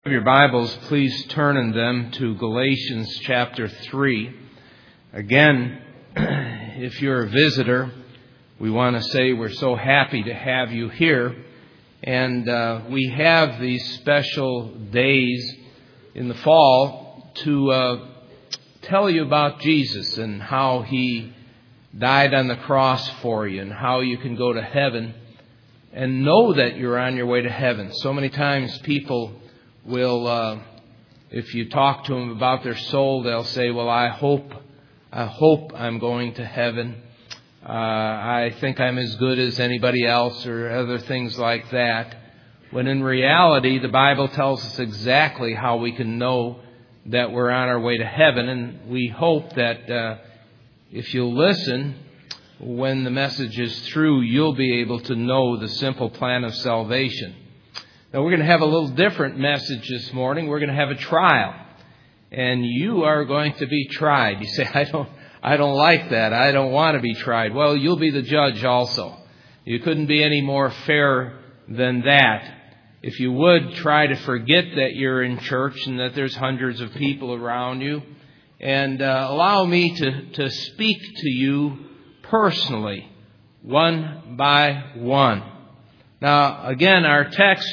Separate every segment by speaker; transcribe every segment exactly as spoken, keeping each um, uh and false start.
Speaker 1: Your Bibles, please turn in them to Galatians chapter three. Again, if you're a visitor, we want to say we're so happy to have you here. And uh, we have these special days in the fall to uh, tell you about Jesus and how He died on the cross for you and how you can go to heaven and know that you're on your way to heaven. So many times people will, uh, if you talk to them about their soul, they'll say, well, I hope, I hope I'm going to heaven. Uh, I think I'm as good as anybody else, or other things like that. When in reality, the Bible tells us exactly how we can know that we're on our way to heaven. And we hope that uh, if you'll listen, when the message is through, you'll be able to know the simple plan of salvation. Now, we're going to have a little different message this morning. We're going to have a trial. And you are going to be tried. You say, I don't I don't like that. I don't want to be tried. Well, you'll be the judge also. You couldn't be any more fair than that. If you would, try to forget that you're in church and that there's hundreds of people around you. And uh, allow me to, to speak to you personally, one by one. Now, again, our text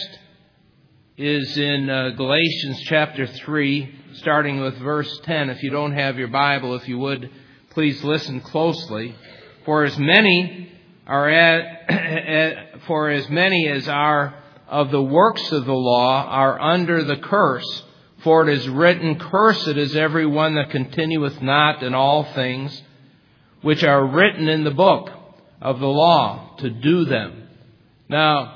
Speaker 1: is in uh, Galatians chapter three, starting with verse ten. If you don't have your Bible, if you would, please listen closely. For as many are at, for as many as are of the works of the law are under the curse. For it is written, Cursed is every one that continueth not in all things which are written in the book of the law, to do them. Now,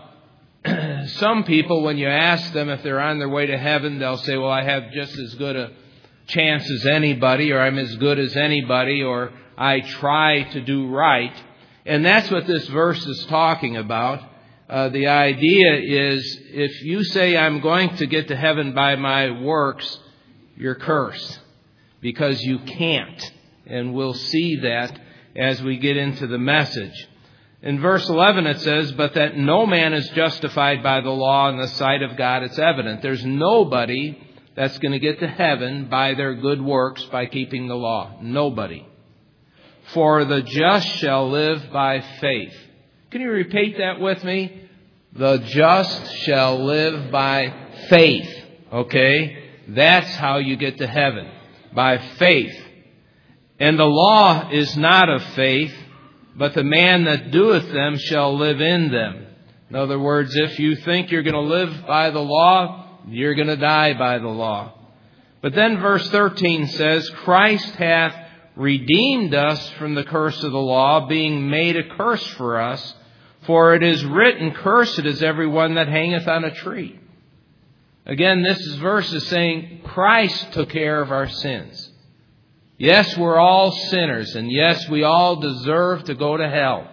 Speaker 1: some people, when you ask them if they're on their way to heaven, they'll say, well, I have just as good a chance as anybody, or I'm as good as anybody, or I try to do right. And that's what this verse is talking about. Uh, the idea is, if you say I'm going to get to heaven by my works, you're cursed, because you can't. And we'll see that as we get into the message. In verse eleven it says, but that no man is justified by the law in the sight of God, it's evident. There's nobody that's going to get to heaven by their good works, by keeping the law. Nobody. For the just shall live by faith. Can you repeat that with me? The just shall live by faith. Okay? That's how you get to heaven. By faith. And the law is not of faith, but the man that doeth them shall live in them. In other words, if you think you're going to live by the law, you're going to die by the law. But then verse thirteen says, Christ hath redeemed us from the curse of the law, being made a curse for us. For it is written, Cursed is every one that hangeth on a tree. Again, this verse is saying Christ took care of our sins. Yes, we're all sinners, and yes, we all deserve to go to hell.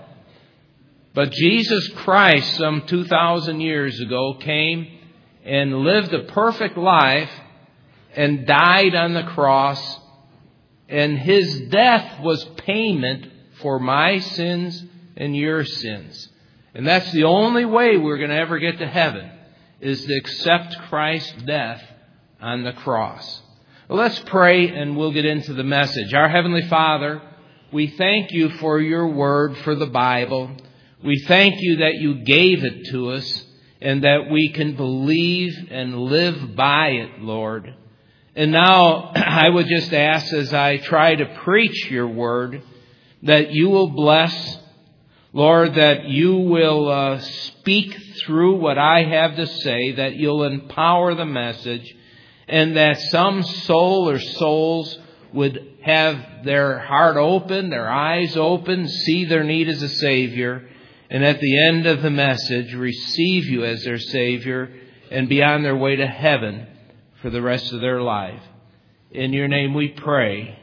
Speaker 1: But Jesus Christ, some two thousand years ago, came and lived a perfect life and died on the cross. And His death was payment for my sins and your sins. And that's the only way we're going to ever get to heaven, is to accept Christ's death on the cross. Well, let's pray and we'll get into the message. Our Heavenly Father, we thank You for Your Word, for the Bible. We thank You that You gave it to us and that we can believe and live by it, Lord. And now I would just ask, as I try to preach Your Word, that You will bless, Lord, that You will uh, speak through what I have to say, that You'll empower the message, and that some soul or souls would have their heart open, their eyes open, see their need as a Savior, and at the end of the message, receive You as their Savior and be on their way to heaven for the rest of their life. In Your name we pray.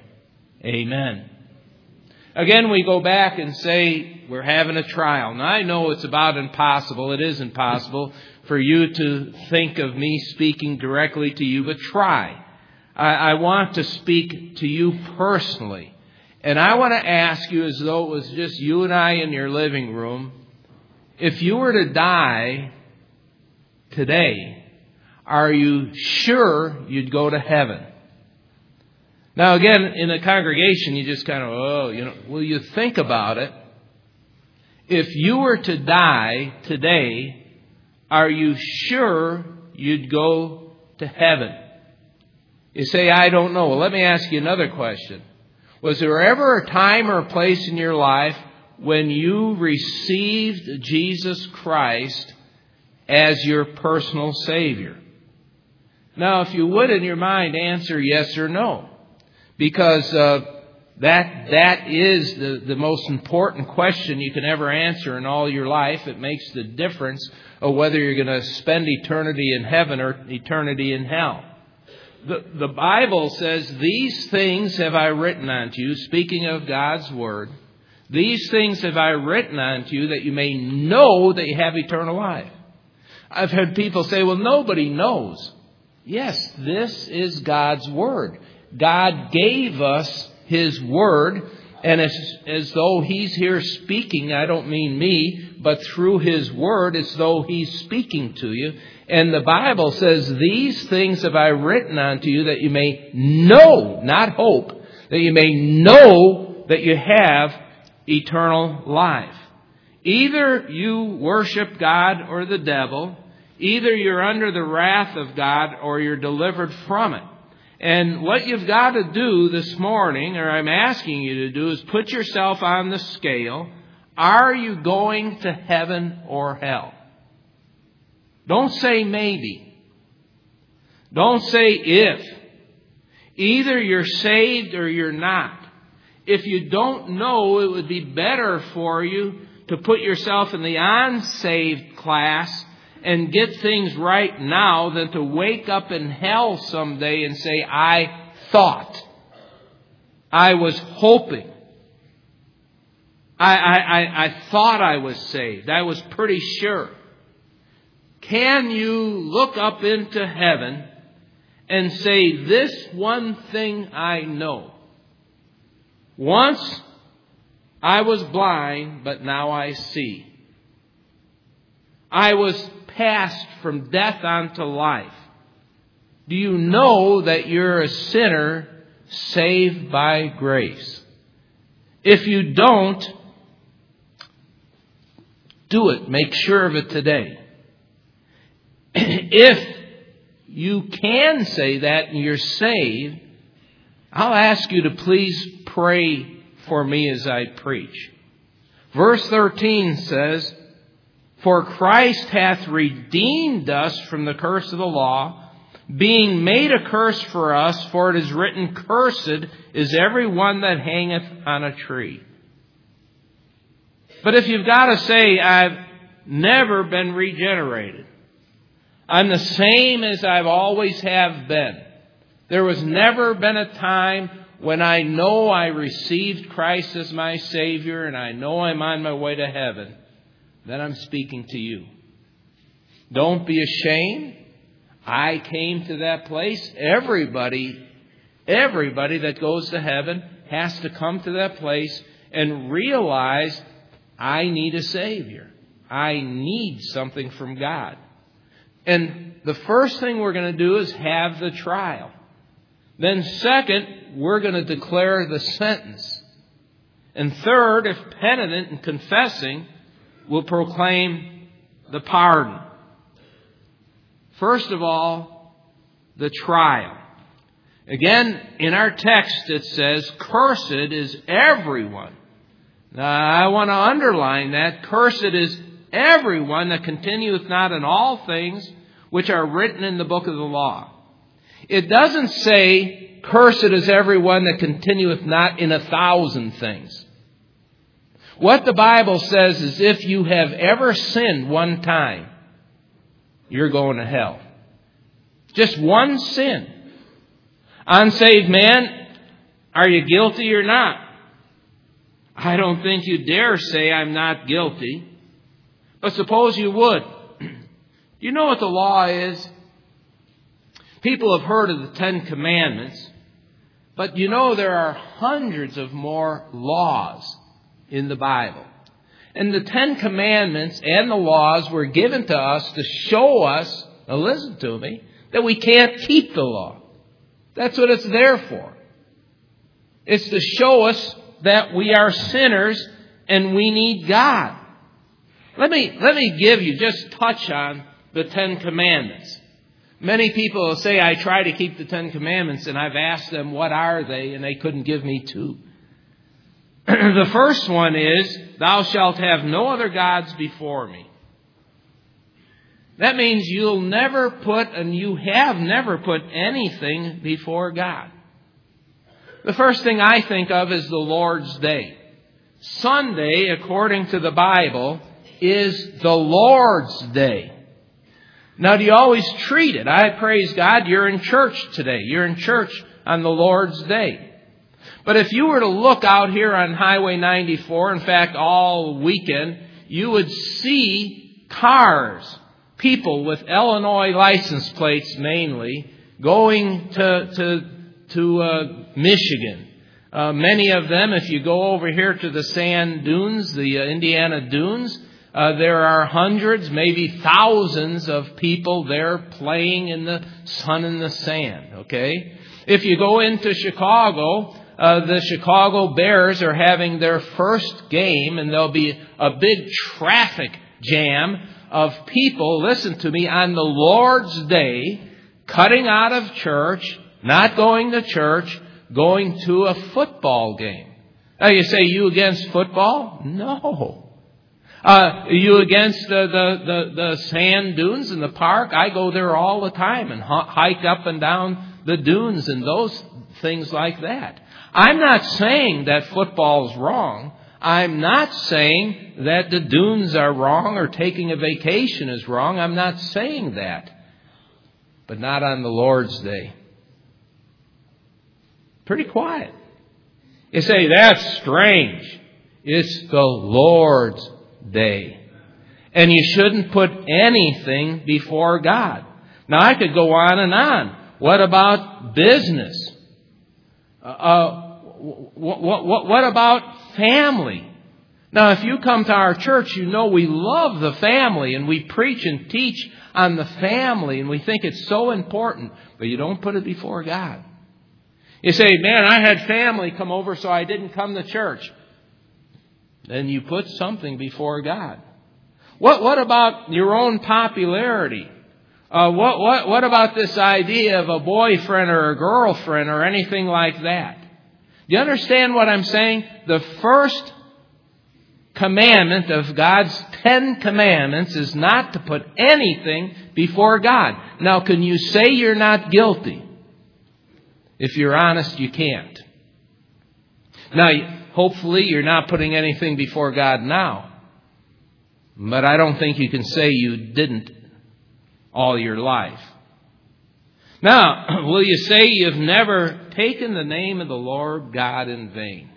Speaker 1: Amen. Again, we go back and say we're having a trial. Now, I know it's about impossible. It is impossible for you to think of me speaking directly to you, but try. I, I want to speak to you personally. And I want to ask you, as though it was just you and I in your living room, if you were to die today, are you sure you'd go to heaven? Now again, in a congregation, you just kind of, oh, you know, will you think about it? If you were to die today, are you sure you'd go to heaven? You say, I don't know. Well, let me ask you another question. Was there ever a time or a place in your life when you received Jesus Christ as your personal Savior? Now, if you would in your mind answer yes or no, because uh, that that is the, the most important question you can ever answer in all your life. It makes the difference of whether you're going to spend eternity in heaven or eternity in hell. The, the Bible says, these things have I written unto you, speaking of God's Word. These things have I written unto you that you may know that you have eternal life. I've heard people say, well, nobody knows. Yes, this is God's Word. God gave us His Word, and as, as though He's here speaking, I don't mean me, but through His Word, it's though He's speaking to you. And the Bible says, these things have I written unto you that you may know, not hope, that you may know that you have eternal life. Either you worship God or the devil, either you're under the wrath of God or you're delivered from it. And what you've got to do this morning, or I'm asking you to do, is put yourself on the scale. Are you going to heaven or hell? Don't say maybe. Don't say if. Either you're saved or you're not. If you don't know, it would be better for you to put yourself in the unsaved class and get things right now than to wake up in hell someday and say, I thought. I was hoping. I, I, I, I thought I was saved. I was pretty sure. Can you look up into heaven and say, this one thing I know. Once I was blind, but now I see. I was passed from death unto life. Do you know that you're a sinner saved by grace? If you don't, do it. Make sure of it today. If you can say that and you're saved, I'll ask you to please pray for me as I preach. Verse thirteen says, for Christ hath redeemed us from the curse of the law, being made a curse for us, for it is written, cursed is every one that hangeth on a tree. But if you've got to say, I've never been regenerated, I'm the same as I've always have been. There was never been a time when I know I received Christ as my Savior and I know I'm on my way to heaven. Then I'm speaking to you. Don't be ashamed. I came to that place. Everybody, everybody that goes to heaven has to come to that place and realize I need a Savior. I need something from God. And the first thing we're going to do is have the trial. Then second, we're going to declare the sentence. And third, if penitent and confessing, we'll proclaim the pardon. First of all, the trial. Again, in our text it says, cursed is everyone. Now, I want to underline that. Cursed is everyone that continueth not in all things which are written in the book of the law. It doesn't say, cursed is everyone that continueth not in a thousand things. What the Bible says is if you have ever sinned one time, you're going to hell. Just one sin. Unsaved man, are you guilty or not? I don't think you dare say I'm not guilty. But suppose you would. You know what the law is? People have heard of the Ten Commandments. But you know there are hundreds of more laws in the Bible. And the Ten Commandments and the laws were given to us to show us, now listen to me, that we can't keep the law. That's what it's there for. It's to show us that we are sinners and we need God. Let me, let me give you, just touch on the Ten Commandments. Many people will say, I try to keep the Ten Commandments, and I've asked them, what are they? And they couldn't give me two. The first one is, thou shalt have no other gods before me. That means you'll never put, and you have never put anything before God. The first thing I think of is the Lord's Day. Sunday, according to the Bible, is the Lord's Day. Now, do you always treat it? I praise God, you're in church today. You're in church on the Lord's Day. But if you were to look out here on Highway ninety-four, in fact, all weekend, you would see cars, people with Illinois license plates mainly, going to, to, to uh, Michigan. Uh, many of them, if you go over here to the sand dunes, the uh, Indiana dunes, Uh, there are hundreds, maybe thousands of people there playing in the sun and the sand, okay? If you go into Chicago, uh, the Chicago Bears are having their first game, and there'll be a big traffic jam of people, listen to me, on the Lord's Day, cutting out of church, not going to church, going to a football game. Now you say, you against football? No. Uh, are you against the, the, the, the sand dunes in the park? I go there all the time and h- hike up and down the dunes and those things like that. I'm not saying that football's wrong. I'm not saying that the dunes are wrong or taking a vacation is wrong. I'm not saying that. But not on the Lord's Day. Pretty quiet. You say, that's strange. It's the Lord's Day. And you shouldn't put anything before God. Now, I could go on and on. What about business? Uh, what, what, what about family? Now, if you come to our church, you know we love the family, and we preach and teach on the family, and we think it's so important, but you don't put it before God. You say, man, I had family come over, so I didn't come to church. Then you put something before God. What what about your own popularity? Uh, what what what about this idea of a boyfriend or a girlfriend or anything like that? Do you understand what I'm saying? The first commandment of God's Ten Commandments is not to put anything before God. Now, can you say you're not guilty? If you're honest, you can't. Now, hopefully you're not putting anything before God now. But I don't think you can say you didn't all your life. Now, will you say you've never taken the name of the Lord God in vain?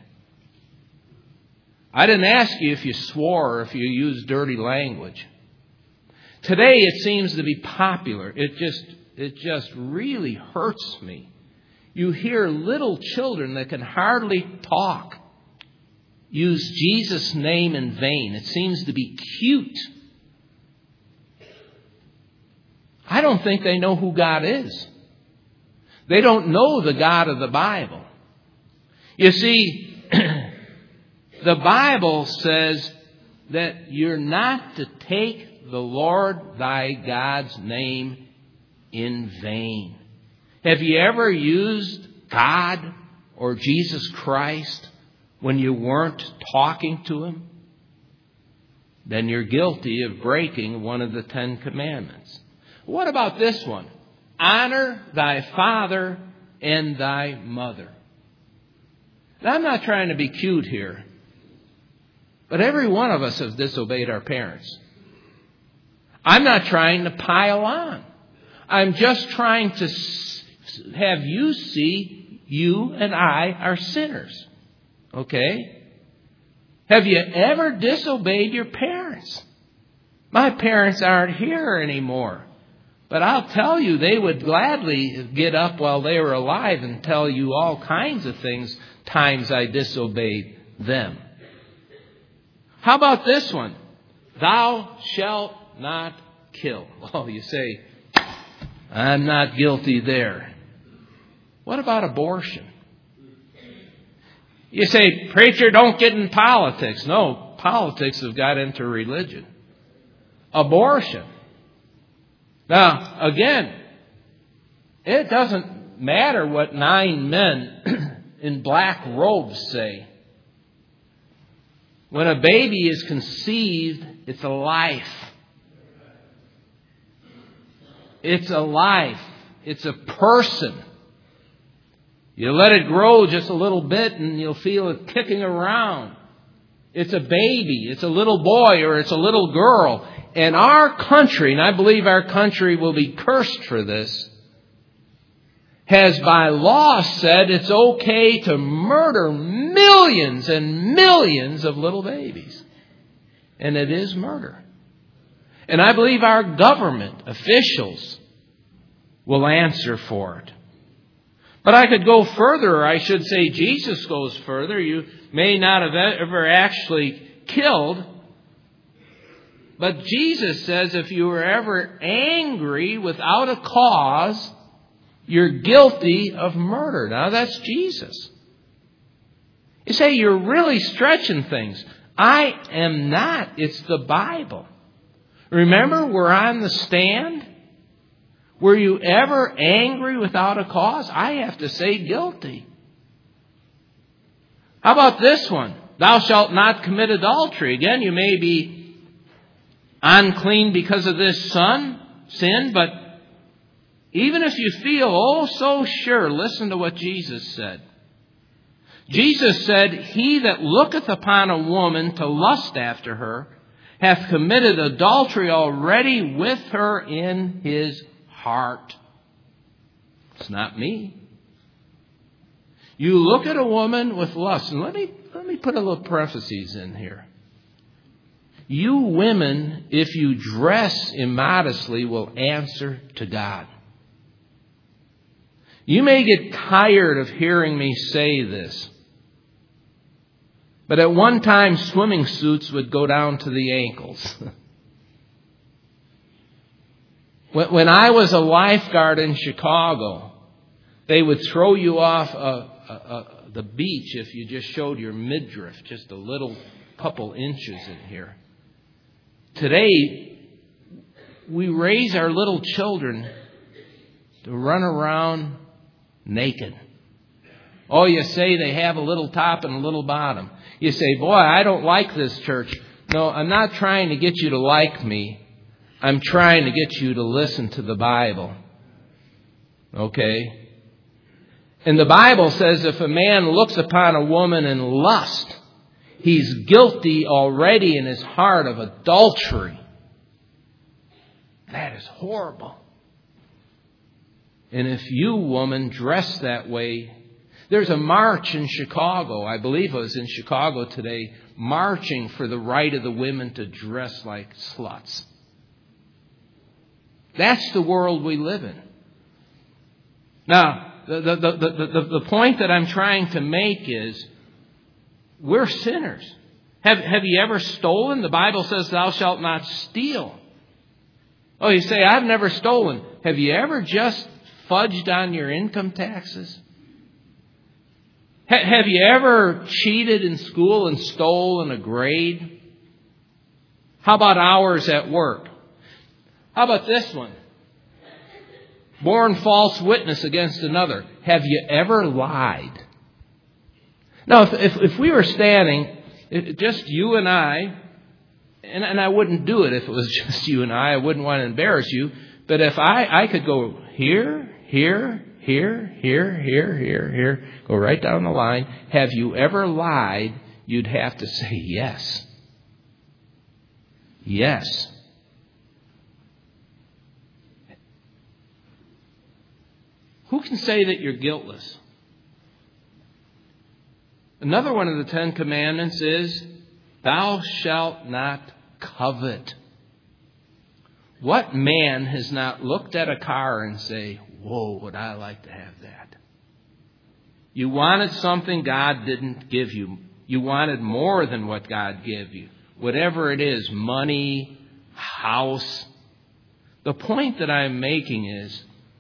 Speaker 1: I didn't ask you if you swore or if you used dirty language. Today it seems to be popular. It just, it just really hurts me. You hear little children that can hardly talk use Jesus' name in vain. It seems to be cute. I don't think they know who God is. They don't know the God of the Bible. You see, the Bible says that you're not to take the Lord thy God's name in vain. Have you ever used God or Jesus Christ when you weren't talking to Him? Then you're guilty of breaking one of the Ten Commandments. What about this one? Honor thy father and thy mother. Now, I'm not trying to be cute here, but every one of us has disobeyed our parents. I'm not trying to pile on. I'm just trying to have you see you and I are sinners. Okay? Have you ever disobeyed your parents? My parents aren't here anymore. But I'll tell you, they would gladly get up while they were alive and tell you all kinds of things, times I disobeyed them. How about this one? Thou shalt not kill. Well, you say, I'm not guilty there. What about abortion? You say, preacher, don't get in politics. No, politics have got into religion. Abortion. Now, again, it doesn't matter what nine men in black robes say. When a baby is conceived, it's a life. It's a life. It's a person. You let it grow just a little bit and you'll feel it kicking around. It's a baby. It's a little boy or it's a little girl. And our country, and I believe our country will be cursed for this, has by law said it's okay to murder millions and millions of little babies. And it is murder. And I believe our government officials will answer for it. But I could go further, or I should say Jesus goes further. You may not have ever actually killed. But Jesus says if you were ever angry without a cause, you're guilty of murder. Now that's Jesus. You say you're really stretching things. I am not. It's the Bible. Remember, we're on the stand. Were you ever angry without a cause? I have to say guilty. How about this one? Thou shalt not commit adultery. Again, you may be unclean because of this son, sin, but even if you feel oh so sure, listen to what Jesus said. Jesus said, he that looketh upon a woman to lust after her hath committed adultery already with her in his heart. It's not me. You look at a woman with lust, and let me let me put a little parentheses in here. You women, if you dress immodestly, will answer to God. You may get tired of hearing me say this, but at one time swimming suits would go down to the ankles. When I was a lifeguard in Chicago, they would throw you off uh, uh, uh, the beach if you just showed your midriff, just a little couple inches in here. Today, we raise our little children to run around naked. Oh, you say they have a little top and a little bottom. You say, boy, I don't like this church. No, I'm not trying to get you to like me. I'm trying to get you to listen to the Bible. Okay? And the Bible says if a man looks upon a woman in lust, he's guilty already in his heart of adultery. That is horrible. And if you, woman, dress that way, there's a march in Chicago. I believe it was in Chicago today, marching for the right of the women to dress like sluts. That's the world we live in. Now, the, the, the, the, the point that I'm trying to make is we're sinners. Have, have you ever stolen? The Bible says thou shalt not steal. Oh, you say, I've never stolen. Have you ever just fudged on your income taxes? Ha, have you ever cheated in school and stolen a grade? How about hours at work? How about this one? Born false witness against another. Have you ever lied? Now, if, if, if we were standing, just you and I, and, and I wouldn't do it if it was just you and I, I wouldn't want to embarrass you, but if I, I could go here, here, here, here, here, here, here, go right down the line. Have you ever lied? You'd have to say yes. Yes. Who can say that you're guiltless? Another one of the Ten Commandments is, thou shalt not covet. What man has not looked at a car and say, whoa, would I like to have that? You wanted something God didn't give you. You wanted more than what God gave you. Whatever it is, money, house. The point that I'm making is,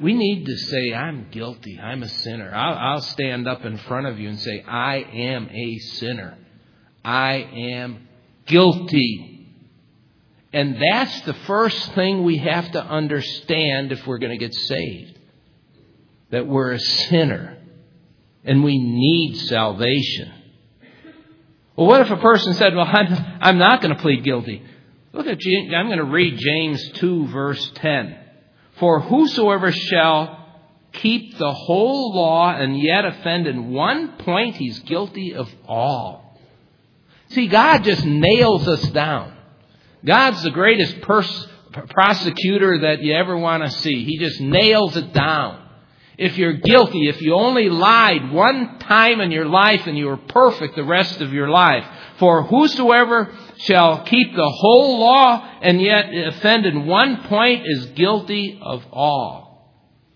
Speaker 1: We need to say, I'm guilty. I'm a sinner. I'll, I'll stand up in front of you and say, I am a sinner. I am guilty. And that's the first thing we have to understand if we're going to get saved. That we're a sinner. And we need salvation. Well, what if a person said, well, I'm, I'm not going to plead guilty? Look at, I'm going to read James two, verse ten. For whosoever shall keep the whole law and yet offend in one point, he's guilty of all. See, God just nails us down. God's the greatest pers- prosecutor that you ever want to see. He just nails it down. If you're guilty, if you only lied one time in your life and you were perfect the rest of your life. For whosoever shall keep the whole law and yet offend in one point is guilty of all.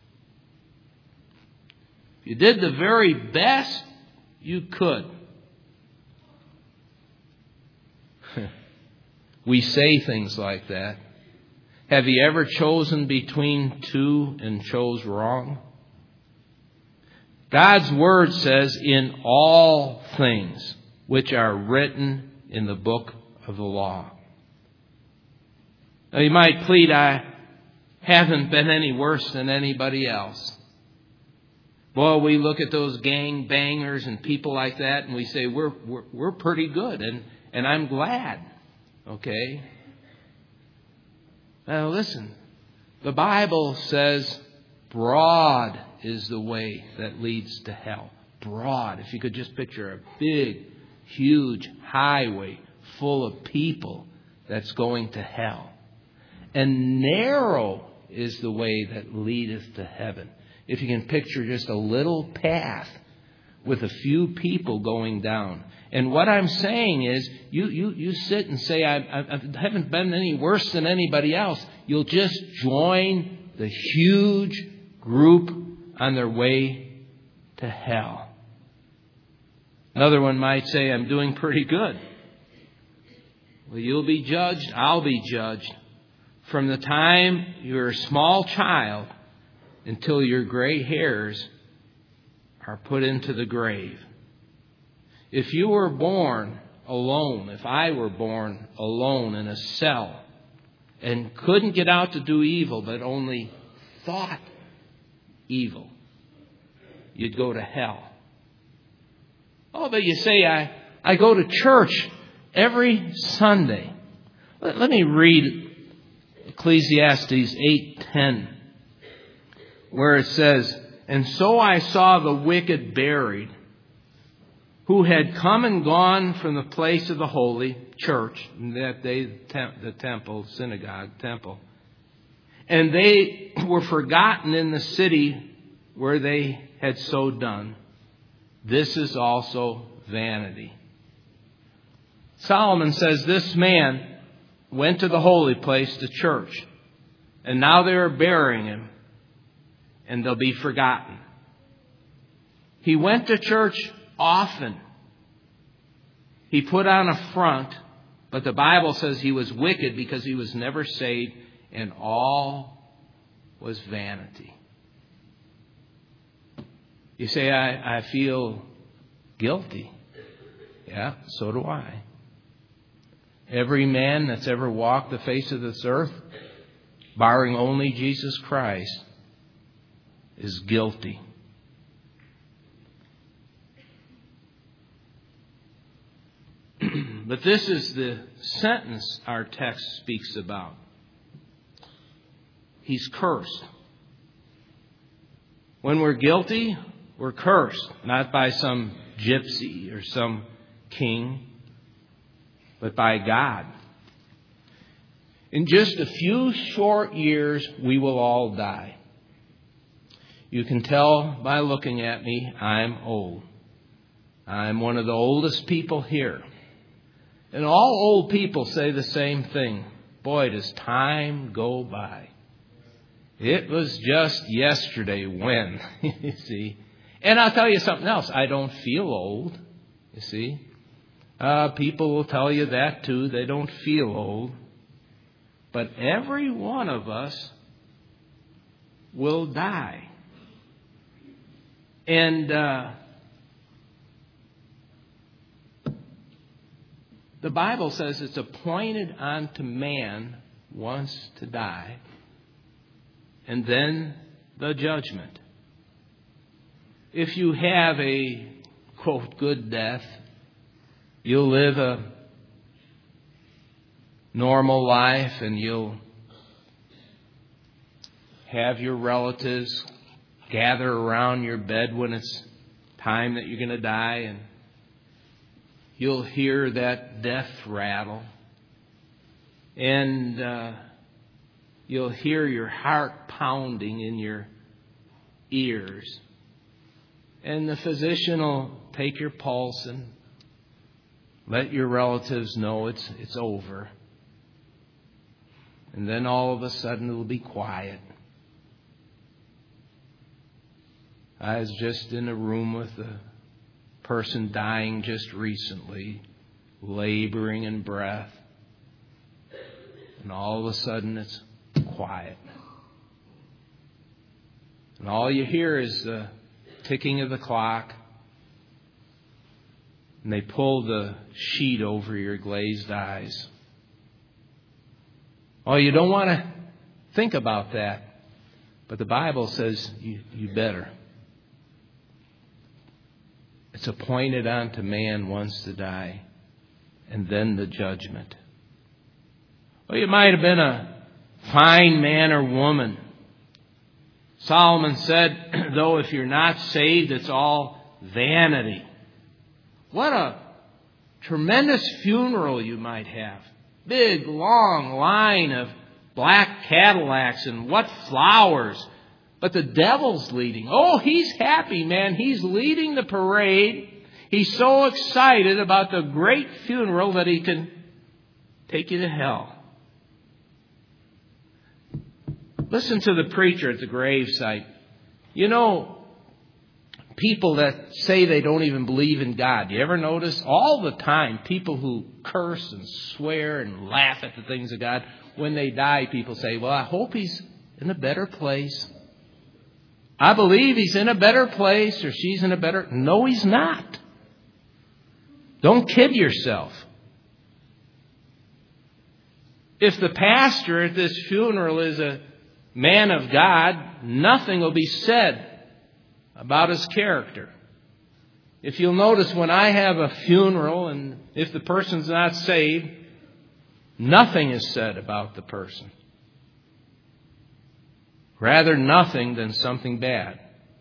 Speaker 1: If you did the very best you could. We say things like that. Have you ever chosen between two and chose wrong? God's Word says, in all things which are written in the book of the law. Now you might plead, I haven't been any worse than anybody else. Well, we look at those gang bangers and people like that and we say, we're, we're, we're pretty good and, and I'm glad. Okay? Now listen, the Bible says broad is the way that leads to hell. Broad. If you could just picture a big, huge highway full of people that's going to hell. And narrow is the way that leadeth to heaven. If you can picture just a little path with a few people going down. And what I'm saying is, you, you, you sit and say, I, I, I haven't been any worse than anybody else. You'll just join the huge group on their way to hell. Another one might say, I'm doing pretty good. Well, you'll be judged. I'll be judged. From the time you're a small child until your gray hairs are put into the grave. If you were born alone, if I were born alone in a cell and couldn't get out to do evil, but only thought evil, you'd go to hell. Oh, but you say, I, I go to church every Sunday. Let, let me read Ecclesiastes eight ten, where it says, and so I saw the wicked buried, who had come and gone from the place of the holy church, in that day the temple, synagogue, temple. And they were forgotten in the city where they had so done. This is also vanity. Solomon says this man went to the holy place, the church, and now they are burying him, and they'll be forgotten. He went to church often. He put on a front, but the Bible says he was wicked because he was never saved, and all was vanity. You say, I, I feel guilty. Yeah, so do I. Every man that's ever walked the face of this earth, barring only Jesus Christ, is guilty. But this is the sentence our text speaks about. He's cursed. When we're guilty, we're cursed, not by some gypsy or some king, but by God. In just a few short years, we will all die. You can tell by looking at me, I'm old. I'm one of the oldest people here. And all old people say the same thing. Boy, does time go by. It was just yesterday when, you see. And I'll tell you something else. I don't feel old, you see. Uh, people will tell you that too. They don't feel old. But every one of us will die. And uh, the Bible says it's appointed unto man once to die, and then the judgment. If you have a, quote, good death, you'll live a normal life and you'll have your relatives gather around your bed when it's time that you're going to die, and you'll hear that death rattle, and uh, you'll hear your heart pounding in your ears, and the physician will take your pulse and let your relatives know it's it's over. And then all of a sudden it'll be quiet. I was just in a room with a person dying just recently, laboring in breath. And all of a sudden it's quiet. And all you hear is the ticking of the clock. And they pull the sheet over your glazed eyes. Oh, you don't want to think about that. But the Bible says you, you better. It's appointed unto man once to die, and then the judgment. Well, you might have been a fine man or woman. Solomon said, though if you're not saved, it's all vanity. What a tremendous funeral you might have. Big, long line of black Cadillacs and what flowers. But the devil's leading. Oh, he's happy, man. He's leading the parade. He's so excited about the great funeral that he can take you to hell. Listen to the preacher at the gravesite. You know, people that say they don't even believe in God. You ever notice? All the time, people who curse and swear and laugh at the things of God, when they die, people say, well, I hope he's in a better place. I believe he's in a better place, or she's in a better... No, he's not. Don't kid yourself. If the pastor at this funeral is a man of God, nothing will be said about his character. If you'll notice, when I have a funeral and if the person's not saved, nothing is said about the person. Rather nothing than something bad.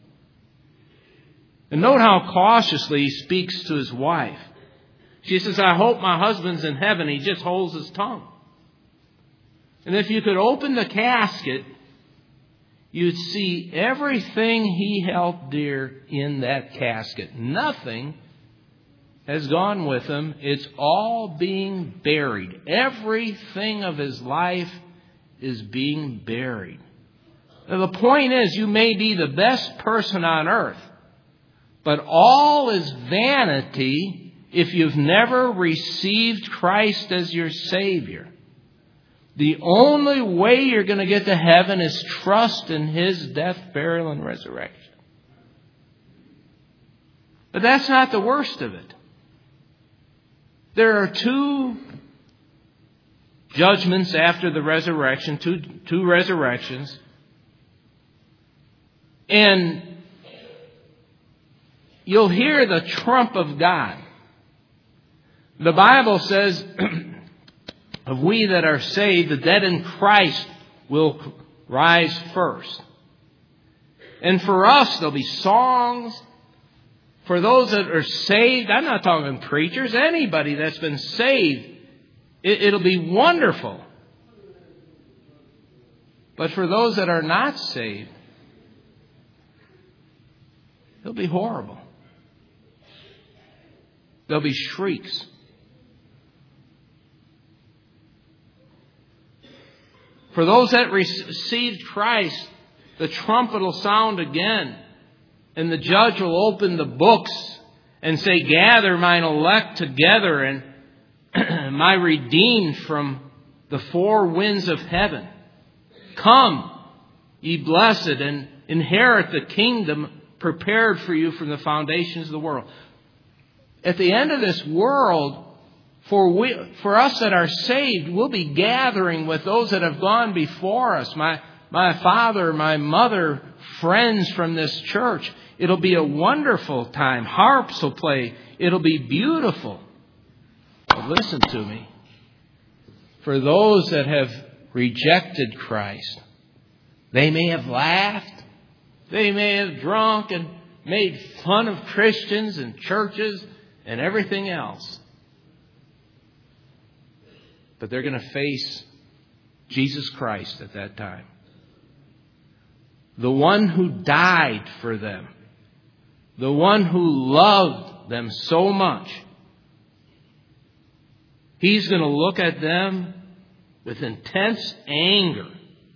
Speaker 1: And note how cautiously he speaks to his wife. She says, I hope my husband's in heaven. He just holds his tongue. And if you could open the casket, you'd see everything he held dear in that casket. Nothing has gone with him. It's all being buried. Everything of his life is being buried. Now, the point is, you may be the best person on earth, but all is vanity if you've never received Christ as your Savior. The only way you're going to get to heaven is trust in His death, burial, and resurrection. But that's not the worst of it. There are two judgments after the resurrection, two, two resurrections. And you'll hear the trump of God. The Bible says, of we that are saved, the dead in Christ will rise first. And for us, there'll be songs. For those that are saved, I'm not talking preachers, anybody that's been saved, it, it'll be wonderful. But for those that are not saved, it'll be horrible. There'll be shrieks. For those that received Christ, the trumpet will sound again, and the judge will open the books and say, gather mine elect together and my redeemed from the four winds of heaven. Come, ye blessed, and inherit the kingdom prepared for you from the foundations of the world. At the end of this world, for we, for us that are saved, we'll be gathering with those that have gone before us. My, my father, my mother, friends from this church. It'll be a wonderful time. Harps will play. It'll be beautiful. But listen to me. For those that have rejected Christ, they may have laughed. They may have drunk and made fun of Christians and churches and everything else. But they're going to face Jesus Christ at that time. The one who died for them. The one who loved them so much. He's going to look at them with intense anger.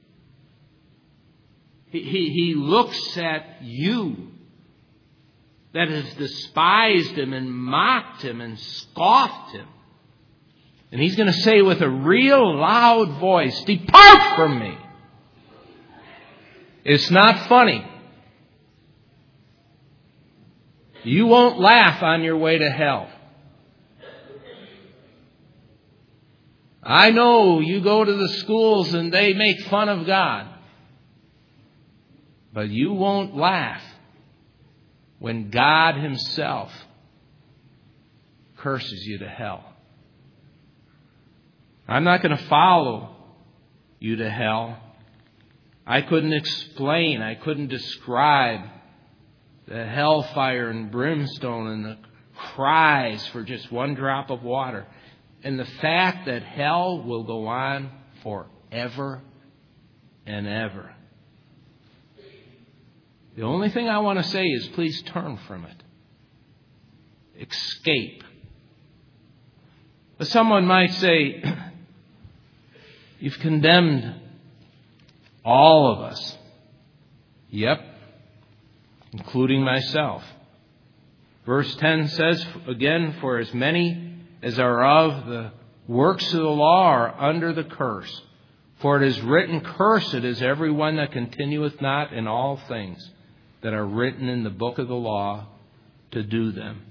Speaker 1: He, he, he looks at you that has despised him and mocked him and scoffed him. And he's going to say with a real loud voice, "Depart from me." It's not funny. You won't laugh on your way to hell. I know you go to the schools and they make fun of God. But you won't laugh when God Himself curses you to hell. I'm not going to follow you to hell. I couldn't explain, I couldn't describe the hellfire and brimstone and the cries for just one drop of water. And the fact that hell will go on forever and ever. The only thing I want to say is please turn from it. Escape. But someone might say, you've condemned all of us. Yep, including myself. Verse ten says, again, for as many as are of the works of the law are under the curse. For it is written, cursed is everyone that continueth not in all things that are written in the book of the law to do them.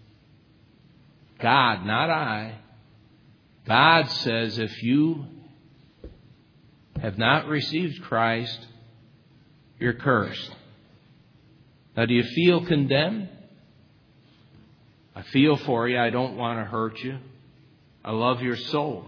Speaker 1: God, not I. God says if you have not received Christ, you're cursed. Now, do you feel condemned? I feel for you. I don't want to hurt you. I love your soul.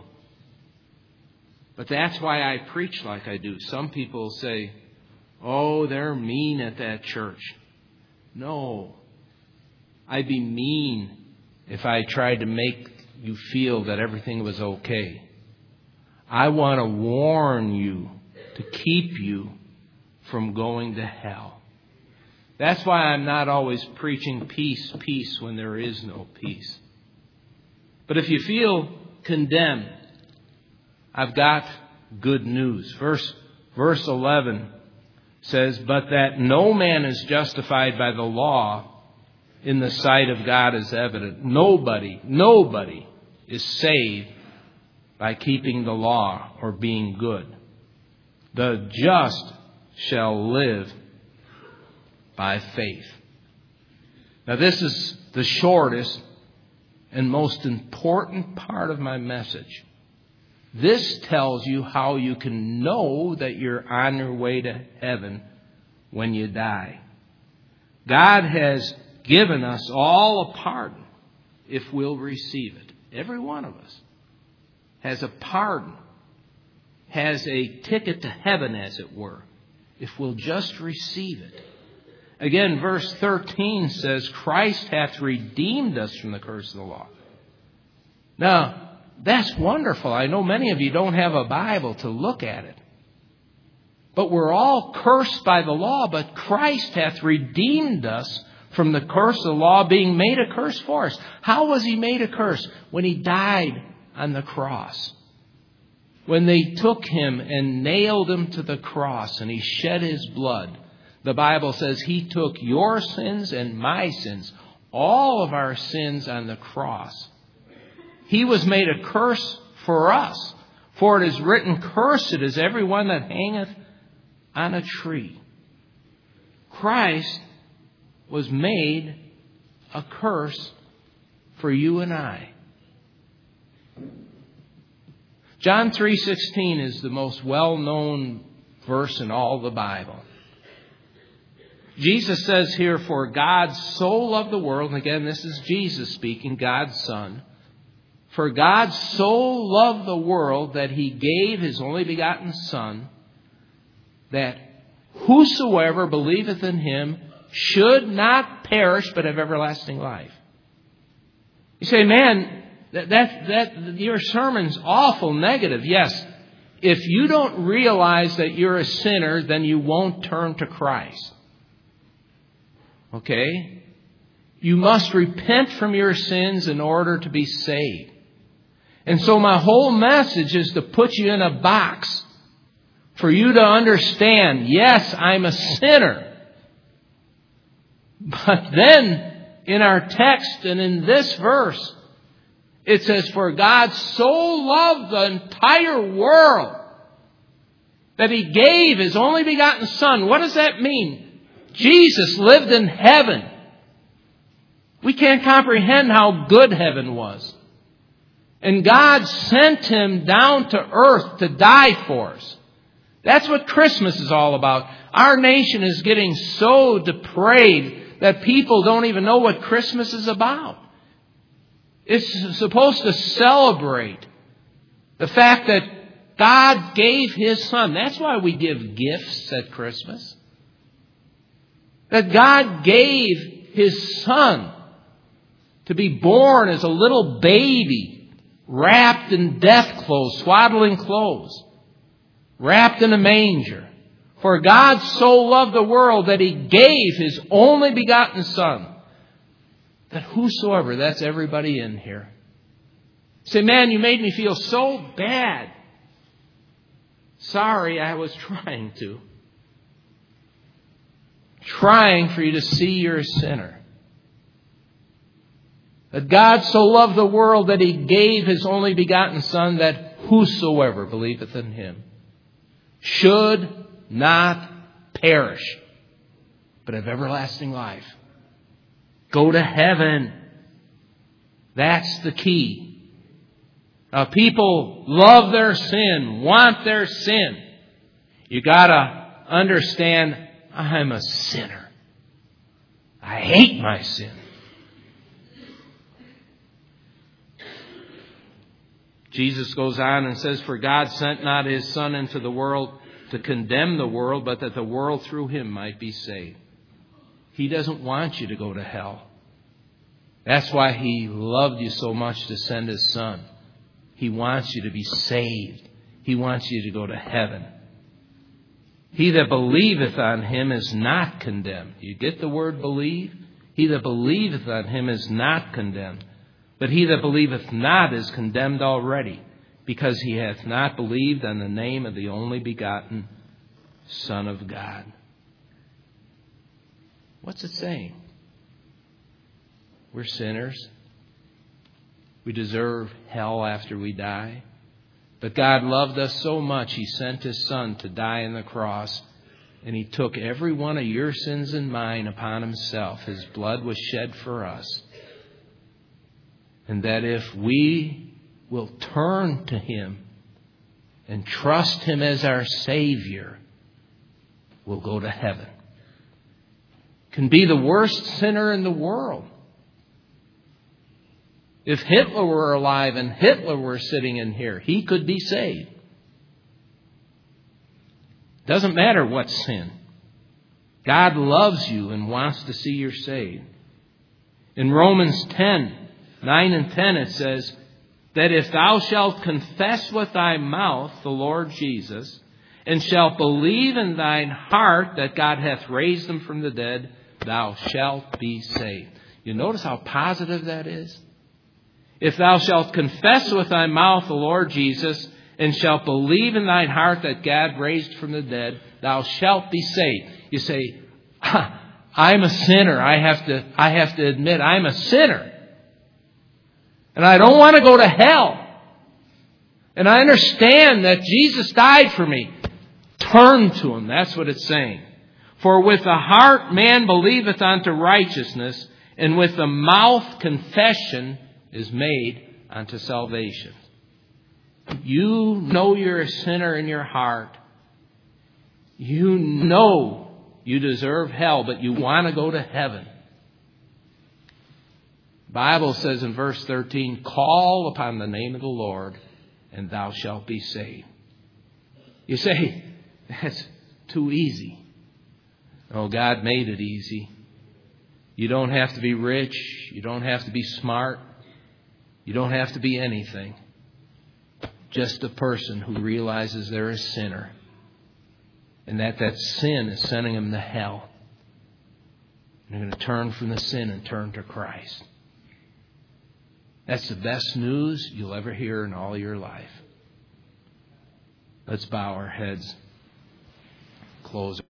Speaker 1: But that's why I preach like I do. Some people say, oh, they're mean at that church. No. I'd be mean if I tried to make you feel that everything was okay. I want to warn you to keep you from going to hell. That's why I'm not always preaching peace, peace when there is no peace. But if you feel condemned, I've got good news. Verse, verse eleven says, but that no man is justified by the law in the sight of God is evident. Nobody, nobody is saved by keeping the law or being good. The just shall live by faith. Now, this is the shortest and most important part of my message. This tells you how you can know that you're on your way to heaven when you die. God has given us all a pardon if we'll receive it. Every one of us has a pardon, has a ticket to heaven, as it were, if we'll just receive it. Again, verse thirteen says, Christ hath redeemed us from the curse of the law. Now, that's wonderful. I know many of you don't have a Bible to look at it. But we're all cursed by the law, but Christ hath redeemed us from the curse of the law, being made a curse for us. How was He made a curse? When He died on the cross. When they took Him and nailed Him to the cross and He shed His blood. The Bible says He took your sins and my sins, all of our sins on the cross. He was made a curse for us. For it is written, cursed is everyone that hangeth on a tree. Christ was made a curse for you and I. John three sixteen is the most well-known verse in all the Bible. Jesus says here, for God so loved the world, and again this is Jesus speaking, God's Son. For God so loved the world that He gave His only begotten Son, that whosoever believeth in Him should not perish but have everlasting life. You say, man, that, that, that your sermon's awful negative. Yes, if you don't realize that you're a sinner, then you won't turn to Christ. Okay? You must repent from your sins in order to be saved. And so my whole message is to put you in a box for you to understand, yes, I'm a sinner. But then in our text and in this verse, it says, for God so loved the entire world that He gave His only begotten Son. What does that mean? Jesus lived in heaven. We can't comprehend how good heaven was. And God sent Him down to earth to die for us. That's what Christmas is all about. Our nation is getting so depraved that people don't even know what Christmas is about. It's supposed to celebrate the fact that God gave His Son. That's why we give gifts at Christmas. That God gave His Son to be born as a little baby, wrapped in death clothes, swaddling clothes, wrapped in a manger. For God so loved the world that He gave His only begotten Son, that whosoever, that's everybody in here. Say, man, you made me feel so bad. Sorry, I was trying to. Trying for you to see you're a sinner. That God so loved the world that He gave His only begotten Son, that whosoever believeth in Him should not perish, but have everlasting life. Go to heaven. That's the key. Now, people love their sin, want their sin. You gotta understand, I'm a sinner. I hate my sin. Jesus goes on and says, for God sent not His Son into the world to condemn the world, but that the world through Him might be saved. He doesn't want you to go to hell. That's why He loved you so much to send His Son. He wants you to be saved. He wants you to go to heaven. He that believeth on Him is not condemned. You get the word believe? He that believeth on Him is not condemned. But he that believeth not is condemned already, because he hath not believed on the name of the only begotten Son of God. What's it saying? We're sinners. We deserve hell after we die. But God loved us so much, He sent His Son to die on the cross. And He took every one of your sins and mine upon Himself. His blood was shed for us. And that if we will turn to Him and trust Him as our Savior, we'll go to heaven. Can be the worst sinner in the world. If Hitler were alive and Hitler were sitting in here, he could be saved. Doesn't matter what sin. God loves you and wants to see you saved. In Romans ten, nine and ten it says that if thou shalt confess with thy mouth the Lord Jesus, and shalt believe in thine heart that God hath raised Him from the dead, thou shalt be saved. You notice how positive that is? If thou shalt confess with thy mouth the Lord Jesus, and shalt believe in thine heart that God raised from the dead, thou shalt be saved. You say, ah, I'm a sinner. I have to, I have to admit I'm a sinner. And I don't want to go to hell. And I understand that Jesus died for me. Turn to Him. That's what it's saying. For with the heart man believeth unto righteousness, and with the mouth confession is made unto salvation. You know you're a sinner in your heart. You know you deserve hell, but you want to go to heaven. The Bible says in verse thirteen, call upon the name of the Lord, and thou shalt be saved. You say, that's too easy. Oh, God made it easy. You don't have to be rich. You don't have to be smart. You don't have to be anything. Just a person who realizes they're a sinner, and that that sin is sending them to hell. They're going to turn from the sin and turn to Christ. That's the best news you'll ever hear in all your life. Let's bow our heads. Close.